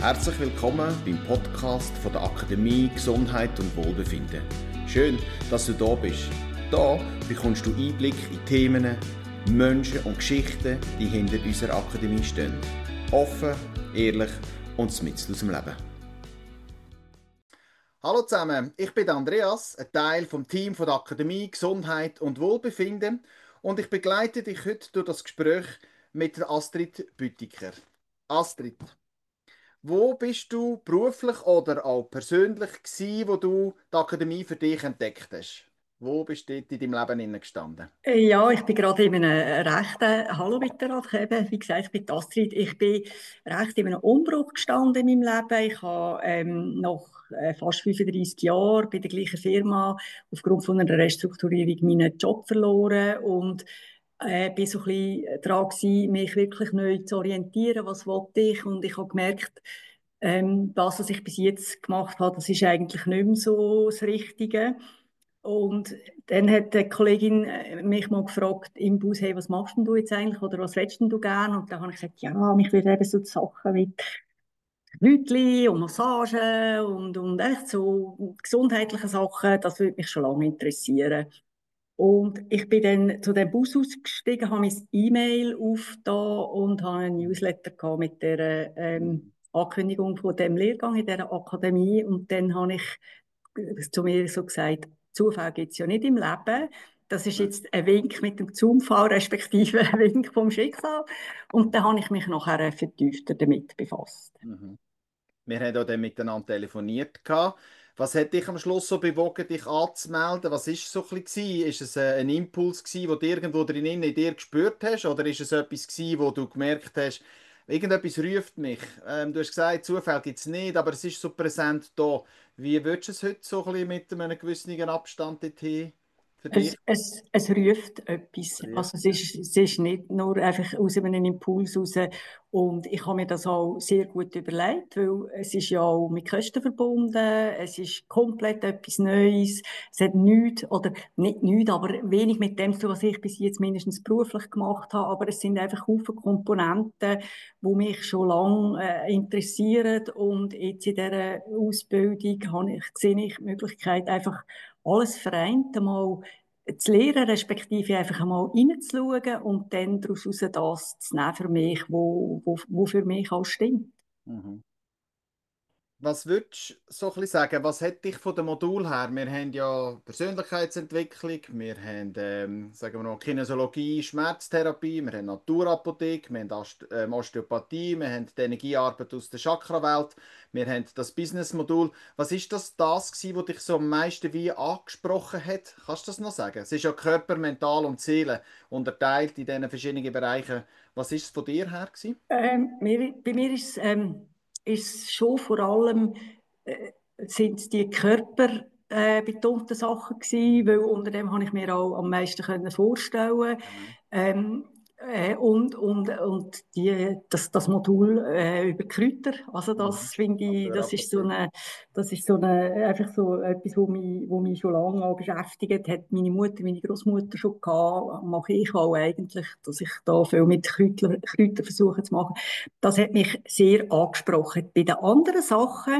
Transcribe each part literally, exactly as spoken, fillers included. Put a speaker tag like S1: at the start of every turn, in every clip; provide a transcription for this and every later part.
S1: Herzlich willkommen beim Podcast von der Akademie Gesundheit und Wohlbefinden. Schön, dass du da bist. Da bekommst du Einblick in Themen, Menschen und Geschichten, die hinter unserer Akademie stehen. Offen, ehrlich und mitten aus dem Leben. Hallo zusammen, ich bin Andreas, ein Teil vom Team von der Akademie Gesundheit und Wohlbefinden und ich begleite dich heute durch das Gespräch mit der Astrid Büttiker. Astrid, wo bist du beruflich oder auch persönlich gewesen, wo du die Akademie für dich entdeckt hast? Wo bist du dort in deinem Leben gestanden?
S2: Ja, ich bin gerade in einem rechten, hallo miteinander, eben, wie gesagt, ich bin die Astrid, ich bin recht in einem Umbruch gestanden in meinem Leben. Ich habe ähm, nach äh, fast fünfunddreissig Jahren bei der gleichen Firma aufgrund von einer Restrukturierung meinen Job verloren und äh, bin so ein bisschen dran gewesen, mich wirklich neu zu orientieren, was wollte ich, und ich habe gemerkt, ähm, das, was ich bis jetzt gemacht habe, das ist eigentlich nicht mehr so das Richtige. Und dann hat die Kollegin äh, mich mal gefragt im Bus, hey, was machst denn du jetzt eigentlich oder was willst denn du gerne? Und dann habe ich gesagt, ja, mich würde eben so die Sachen mit Rütli und Massagen und, und echt so gesundheitliche Sachen, das würde mich schon lange interessieren. Und ich bin dann zu dem Bus ausgestiegen, habe mein E-Mail aufgetan und habe einen Newsletter gehabt mit der ähm, Ankündigung von dem Lehrgang in dieser Akademie. Und dann habe ich zu mir so gesagt, Zufall gibt es ja nicht im Leben. Das ist jetzt ein Wink mit dem Zaunpfahl, respektive ein Wink vom Schicksal. Und dann habe ich mich nachher vertiefter damit befasst.
S1: Mhm. Wir haben auch dann miteinander telefoniert. Was hat dich am Schluss so bewogen, dich anzumelden? Was war es so ein bisschen? Ist es ein Impuls gewesen, den du irgendwo drinnen in dir gespürt hast? Oder ist es etwas gewesen, wo du gemerkt hast, irgendetwas ruft mich? Ähm, du hast gesagt, Zufall gibt es nicht, aber es ist so präsent da. Wie würdest du es heute so ein bisschen mit einem gewissen Abstand dorthin für dich?
S2: Es, es, es ruft etwas. Also es
S1: Rufen?
S2: ist, es ist nicht nur einfach aus einem Impuls raus. Und ich habe mir das auch sehr gut überlegt, weil es ist ja auch mit Kosten verbunden. Es ist komplett etwas Neues. Es hat nichts, oder nicht nichts, aber wenig mit dem zu tun, was ich bis jetzt mindestens beruflich gemacht habe. Aber es sind einfach Haufen Komponenten, die mich schon lange äh, interessieren. Und jetzt in dieser Ausbildung habe ich, sehe ich die Möglichkeit, einfach alles vereint, einmal zu lernen, respektive einfach einmal reinzuschauen und dann daraus das zu nehmen für mich, wo, wo, wo für mich auch stimmt.
S1: Mhm. Was würdest du so ein bisschen sagen, was hat dich von dem Modul her? Wir haben ja Persönlichkeitsentwicklung, wir haben, ähm, sagen wir noch, Kinesiologie, Schmerztherapie, wir haben Naturapothek, wir haben Ast ähm, Osteopathie, wir haben die Energiearbeit aus der Chakrawelt, wir haben das Business-Modul. Was ist das, das gewesen, was dich so am meisten wie angesprochen hat? Kannst du das noch sagen? Es ist ja Körper, Mental und Seele unterteilt in diesen verschiedenen Bereichen. Was ist es von dir her gewesen?
S2: Ähm, mir, bei mir ist es ähm, ist schon vor allem äh, sind die Körper äh, betonten Sachen gewesen, weil unter dem habe ich mir auch am meisten können vorstellen.
S1: Mhm.
S2: Ähm, äh, und und und die das das Modul äh, über Kräuter, also
S1: Mhm.
S2: das finde ich, das ist so
S1: Naturapothek.
S2: eine das ist so eine einfach so etwas, wo mich wo mich schon lange auch beschäftigt hat. Meine Mutter, meine Großmutter schon gehabt, mache ich auch eigentlich, dass ich da viel mit Kräuter, Kräuter versuche zu machen. Das hat mich sehr angesprochen. Bei den anderen Sachen,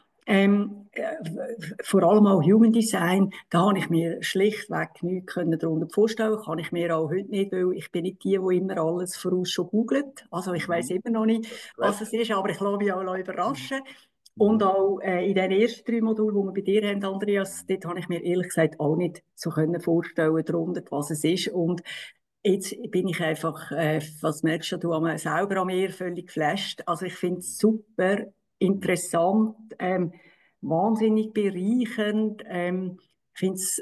S2: ähm, äh, vor allem auch Human Design, da habe ich mir schlichtweg nichts können darunter vorstellen. Kann ich mir auch heute nicht, weil ich bin nicht die, die immer alles voraus schon googelt. Also ich weiß
S1: Mhm.
S2: immer noch nicht,
S1: Das ist
S2: was
S1: gut.
S2: es ist, aber ich lasse mich auch
S1: Mhm.
S2: überraschen. Und
S1: Mhm.
S2: auch äh, in den ersten drei Modulen, die wir bei dir haben, Andreas, dort habe ich mir ehrlich gesagt auch nicht so können vorstellen darunter, was es ist. Und jetzt bin ich einfach, äh, was merkst du, du an- selber an mir, völlig geflasht. Also ich finde es super interessant, ähm, wahnsinnig bereichernd. Ähm, ich finde es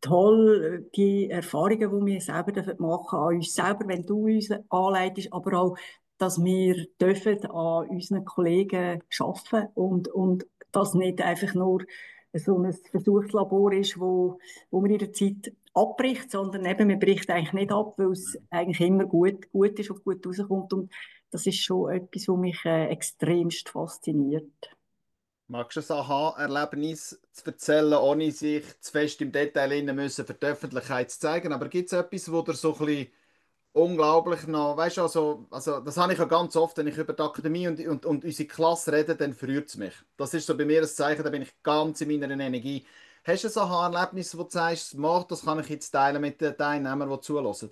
S2: toll, die Erfahrungen, die wir selber dürfen machen an uns selber, wenn du uns anleitest, aber auch, dass wir dürfen an unseren Kollegen arbeiten und, und das nicht einfach nur so ein Versuchslabor ist, wo, wo man in der Zeit abbricht, sondern eben, man bricht eigentlich nicht ab, weil es eigentlich immer gut, gut ist und gut rauskommt. Und das ist schon etwas, was mich äh, extremst fasziniert.
S1: Magst du ein Aha-Erlebnis zu erzählen, ohne sich zu fest im Detail rein müssen für die Öffentlichkeit zu zeigen? Aber gibt es etwas, wo dir so ein bisschen unglaublich noch, weißt du, also, also das habe ich ja ganz oft, wenn ich über die Akademie und, und, und unsere Klasse rede, dann verrührt es mich. Das ist so bei mir ein Zeichen, da bin ich ganz in meiner Energie. Hast du so ein Erlebnis, wo du sagst, mach, das kann ich jetzt teilen mit den Teilnehmern, die zuhören?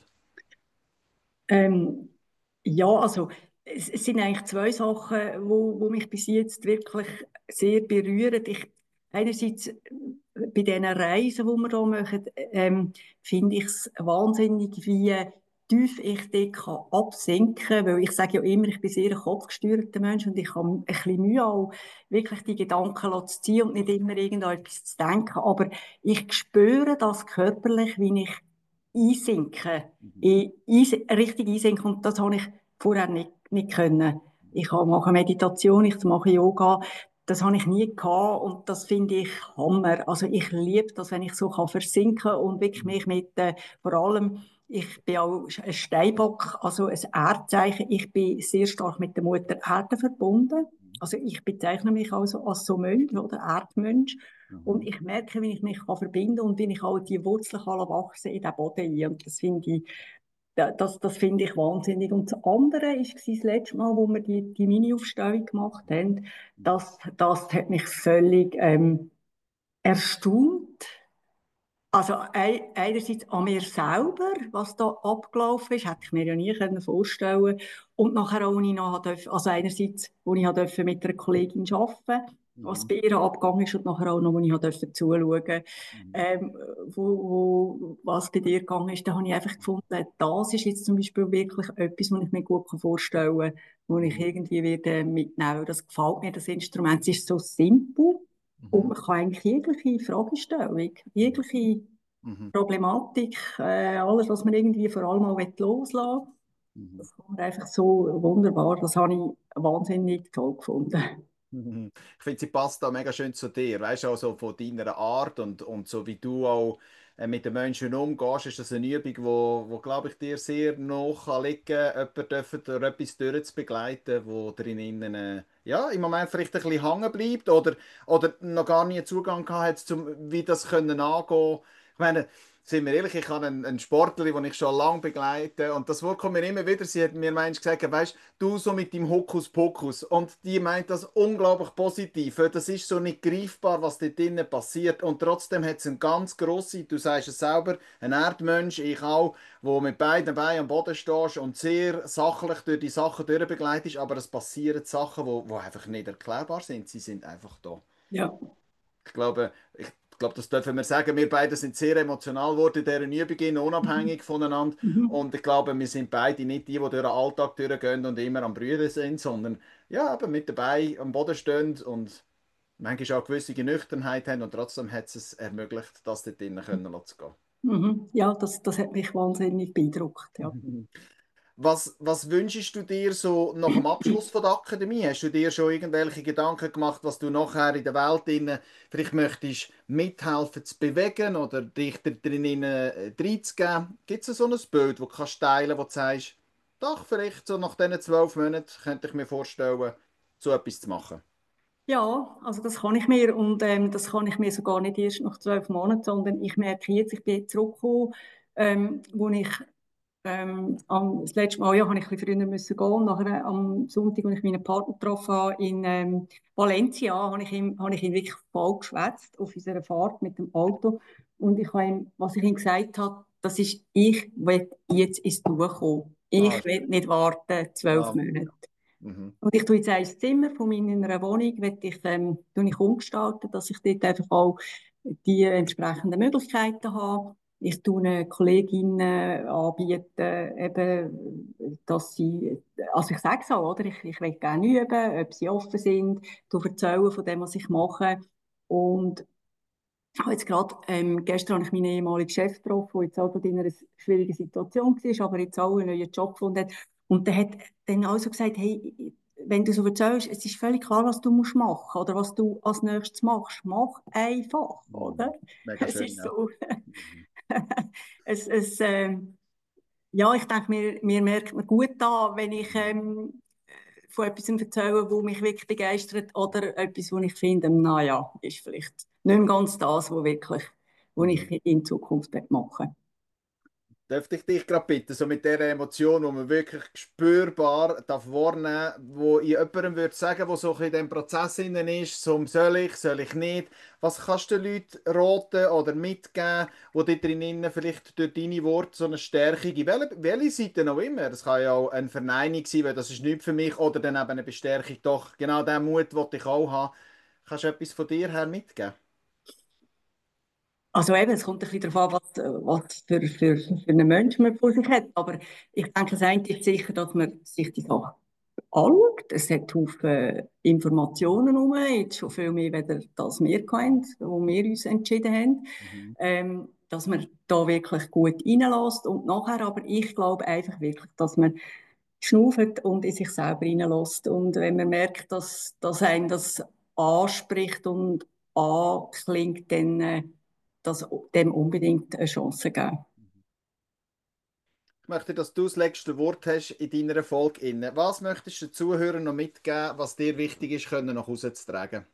S2: Ähm, ja, also es, es sind eigentlich zwei Sachen, wo, wo mich bis jetzt wirklich sehr berühren. Ich, einerseits äh, bei diesen Reisen, die wir hier machen, ähm, finde ich es wahnsinnig, wie tief ich dort kann absinken kann. Weil ich sage ja immer, ich bin sehr ein kopfgesteuerter Mensch und ich habe ein bisschen Mühe, auch wirklich die Gedanken zu ziehen und nicht immer irgendetwas zu denken. Aber ich spüre das körperlich, wie ich einsinken,
S1: Mhm.
S2: in, eins, richtig einsinken. Und das habe ich vorher nicht, nicht können. Ich mache Meditation, ich mache Yoga. Das habe ich nie gehabt und das finde ich Hammer. Also ich liebe das, wenn ich so kann versinken und wirklich mich mit, äh, vor allem, ich bin auch ein Steinbock, also ein Erdzeichen. Ich bin sehr stark mit der Mutter Erde verbunden. Also ich bezeichne mich also als so Mensch oder Erdmensch. Und
S1: Mhm.
S2: ich merke, wie ich mich kann verbinden und wie ich auch die Wurzeln kann wachsen in den Boden ein. Und das finde ich, da- das, das finde ich wahnsinnig. Und das andere war das letzte Mal, wo wir die, die Mini-Aufstellung gemacht haben. Das, das hat mich völlig ähm, erstaunt. Also ei- einerseits an mir selber, was da abgelaufen ist, hätte ich mir ja nie können vorstellen. Und nachher auch, als ich noch durfte, also einerseits, wo ich durfte mit einer Kollegin arbeiten, was
S1: Mhm.
S2: bei ihr abgegangen ist, und nachher auch noch, wo ich durfte zuschauen,
S1: Mhm.
S2: ähm, wo, wo, was bei dir gegangen ist, da habe ich einfach gefunden, das ist jetzt zum Beispiel wirklich etwas, was ich mir gut vorstellen kann, wo ich
S1: Mhm.
S2: irgendwie werde mitnehmen. Das gefällt mir, das Instrument. Es ist so simpel. Und
S1: Mhm.
S2: man kann eigentlich jegliche Fragestellung, jegliche
S1: Mhm.
S2: Problematik, äh, alles, was man irgendwie vor allem auch loslassen will,
S1: Mhm.
S2: das kommt einfach so wunderbar. Das habe ich wahnsinnig toll gefunden.
S1: Mhm. Ich finde, sie passt da mega schön zu dir. Weißt du, auch so von deiner Art und, und so wie du auch äh, mit den Menschen umgehst, ist das eine Übung, wo, wo glaube ich, dir sehr nahe kann liegen kann, jemanden dürfen durch etwas durchzubegleiten, wo drinnen äh, ja, im Moment vielleicht ein bisschen hängen bleibt oder, oder noch gar nie Zugang gehabt hat, zum, wie das können angehen. Ich meine, sind wir ehrlich, ich habe einen, einen Sportler, den ich schon lange begleite und das Wort kommt mir immer wieder, sie hat mir manchmal gesagt, weißt du, so mit dem Hokuspokus. Und die meint das unglaublich positiv. Weil das ist so nicht greifbar, was dort drinnen passiert. Und trotzdem hat es eine ganz grosse, du sagst es selber, ein Erdmensch, ich auch, wo mit beiden Beinen am Boden stehst und sehr sachlich durch die Sachen durchbegleitest. Aber es passieren Sachen, wo, wo einfach nicht erklärbar sind. Sie sind einfach da.
S2: Ja.
S1: Ich glaube, ich glaube, das dürfen wir sagen. Wir beide sind sehr emotional geworden in dieser Übung,
S2: Mhm.
S1: unabhängig voneinander.
S2: Mhm.
S1: Und ich glaube, wir sind beide nicht die, die durch den Alltag durchgehen und immer am Brüder sind, sondern ja, eben mit dabei am Boden stehen und manchmal auch eine gewisse Nüchternheit haben und trotzdem hat es es ermöglicht, das dort drinnen können zu
S2: Mhm. Ja, das, das hat mich wahnsinnig beeindruckt. Ja.
S1: gehen. Was, was wünschst du dir so nach dem Abschluss von der Akademie? Hast du dir schon irgendwelche Gedanken gemacht, was du nachher in der Welt innen vielleicht möchtest mithelfen zu bewegen oder dich da drinnen äh, reinzugeben? Gibt es so ein Bild, das du kannst teilen, wo du sagst, doch, vielleicht so nach diesen zwölf Monaten könnte ich mir vorstellen, so etwas zu machen?
S2: Ja, also das kann ich mir und ähm, das kann ich mir sogar nicht erst nach zwölf Monaten, sondern ich merke jetzt, ich bin jetzt zurückgekommen, ähm, wo ich ähm, am, das letzte Mal ja, habe ich ein bisschen früher müssen gehen. Nachher am Sonntag, als ich meinen Partner getroffen habe in ähm, Valencia, habe ich ihm, habe ich ihn wirklich voll geschwätzt auf unserer Fahrt mit dem Auto. Und ich habe ihm, was ich ihm gesagt habe, das ist, ich will jetzt ins Durchkommen.
S1: Ah,
S2: Ich will
S1: schön.
S2: nicht warten, zwölf
S1: Ah,
S2: Monate.
S1: mhm.
S2: Und ich tue jetzt ein Zimmer von meiner Wohnung, will ich, ähm, tue ich umgestalten, dass ich dort einfach auch die entsprechenden Möglichkeiten habe. Ich tue eine Kollegin äh, anbieten, eben, dass sie, also ich sage es auch, oder? Ich, ich will gerne üben, ob sie offen sind, du erzählen von dem, was ich mache. Und ich habe jetzt gerade, ähm, gestern habe ich meinen ehemaligen Chef getroffen, der jetzt auch gerade in einer schwierigen Situation war, aber jetzt auch einen neuen Job gefunden hat. Und der hat dann auch so gesagt, hey, wenn du so erzählst, es ist völlig klar, was du musst machen oder was du als nächstes machst. Mach einfach, oder?
S1: Mhm. Mega
S2: Es
S1: schön,
S2: ist
S1: ja.
S2: so,
S1: Mhm.
S2: es, es, ähm, ja, ich denke, mir, mir merkt man gut an, wenn ich
S1: Mhm.
S2: ähm, von etwas erzähle, wo mich wirklich begeistert oder etwas, wo ich finde, naja, ist vielleicht nicht mehr ganz das, wo wirklich, wo ich
S1: Mhm.
S2: in Zukunft machen möchte.
S1: Dürfte ich dich gerade bitten, so mit dieser Emotion, die man wirklich spürbar darf wahrnehmen, wo ich jemandem würde sagen, der so ein bisschen in diesem Prozess innen ist, so soll ich, soll ich nicht. Was kannst du den Leuten raten oder mitgeben, wo die drinnen vielleicht durch deine Worte so eine Stärkung, in welche, welche Seite auch immer, das kann ja auch eine Verneinung sein, weil das ist nichts für mich, oder dann eben eine Bestärkung, doch, genau den Mut, den ich auch habe. Kannst du etwas von dir her mitgeben?
S2: Also eben, es kommt ein bisschen darauf an, was, was für, für, für einen Menschen man vor sich hat. Aber ich denke, das eine ist sicher, dass man sich die Sache anschaut. Es hat Haufen Informationen herum, jetzt schon viel mehr, weder das wir hatten, wo wir uns entschieden haben.
S1: Mhm.
S2: Ähm, dass man da wirklich gut reinlässt. Und nachher aber, ich glaube einfach wirklich, dass man schnauft und in sich selber reinlässt. Und wenn man merkt, dass, dass einen das anspricht und anklingt, dann äh, das, dem unbedingt eine Chance geben.
S1: Ich möchte, dass du das letzte Wort hast in deiner Folge inne. Was möchtest du den Zuhörern noch mitgeben, was dir wichtig ist, können nach Hause zu tragen?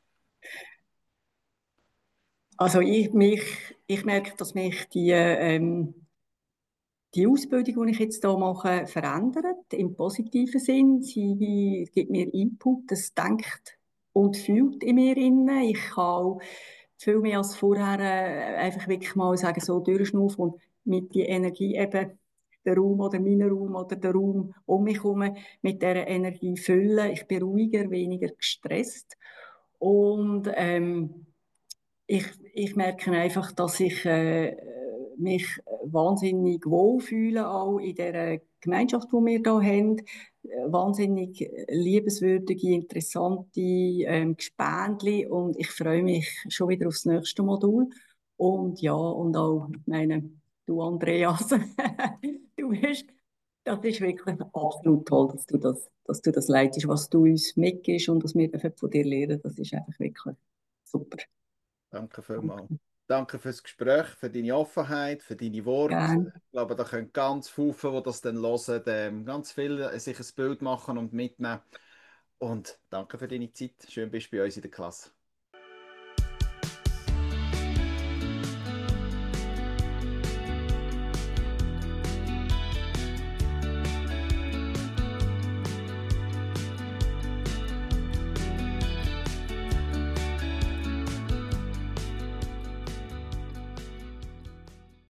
S2: Also ich, mich, ich merke, dass mich die, ähm, die Ausbildung, die ich jetzt hier mache, verändert, im positiven Sinn. Sie gibt mir Input, das denkt und fühlt in mir inne. Ich kann auch viel mehr als vorher äh, einfach wirklich mal sagen, so durchschnaufen und mit die Energie eben den Raum oder meinen Raum oder den Raum um mich herum mit dieser Energie füllen. Ich bin ruhiger, weniger gestresst und ähm, ich, ich merke einfach, dass ich äh, mich wahnsinnig wohlfühle, auch in der Gemeinschaft, die wir hier haben. Äh, Wahnsinnig liebenswürdige, interessante ähm, Gespendli und ich freue mich schon wieder aufs nächste Modul. Und ja, und auch, ich meine, du Andreas, du bist, das ist wirklich absolut toll, dass du das, dass du das leitest, was du uns mitgibst und was wir dürfen von dir lernen, das ist einfach wirklich super.
S1: Danke vielmals. Danke fürs Gespräch, für deine Offenheit, für deine Worte.
S2: Gerne.
S1: Ich glaube, da können ganz viele, die das dann hören, ähm, ganz viel äh, sich ein Bild machen und mitnehmen. Und danke für deine Zeit. Schön, bist du bei uns in der Klasse.